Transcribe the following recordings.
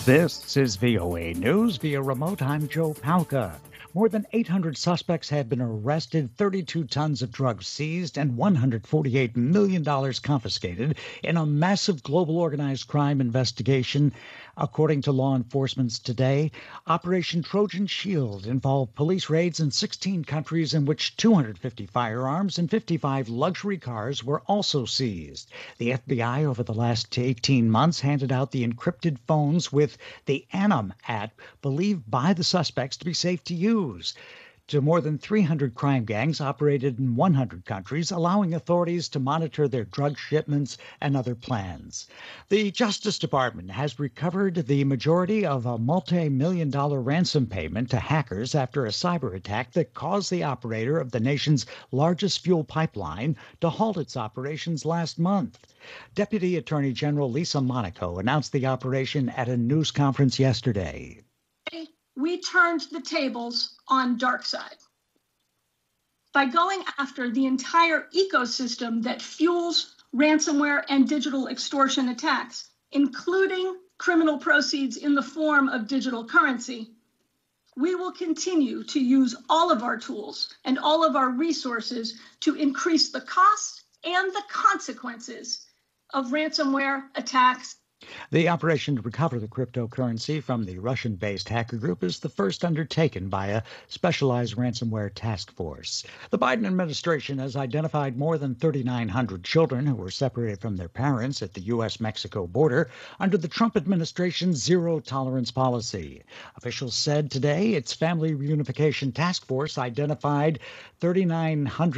This is VOA News via remote. I'm Joe Palca. More than 800 suspects have been arrested, 32 tons of drugs seized, and $148 million confiscated in a massive global organized crime investigation. According to law enforcement today, Operation Trojan Shield involved police raids in 16 countries in which 250 firearms and 55 luxury cars were also seized. The FBI over the last 18 months handed out the encrypted phones with the Anim app, believed by the suspects to be safe to use, to more than 300 crime gangs operated in 100 countries, allowing authorities to monitor their drug shipments and other plans. The Justice Department has recovered the majority of a multi-million-dollar ransom payment to hackers after a cyber attack that caused the operator of the nation's largest fuel pipeline to halt its operations last month. Deputy Attorney General Lisa Monaco announced the operation at a news conference yesterday. We turned the tables on DarkSide by going after the entire ecosystem that fuels ransomware and digital extortion attacks, including criminal proceeds in the form of digital currency. We will continue to use all of our tools and all of our resources to increase the cost and the consequences of ransomware attacks. The operation to recover the cryptocurrency from the Russian-based hacker group is the first undertaken by a specialized ransomware task force. The Biden administration has identified more than 3,900 children who were separated from their parents at the U.S.-Mexico border under the Trump administration's zero-tolerance policy. Officials said today its Family Reunification Task Force identified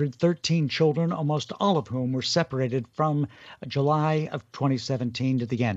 3,913 children, almost all of whom were separated from July of 2017 to the end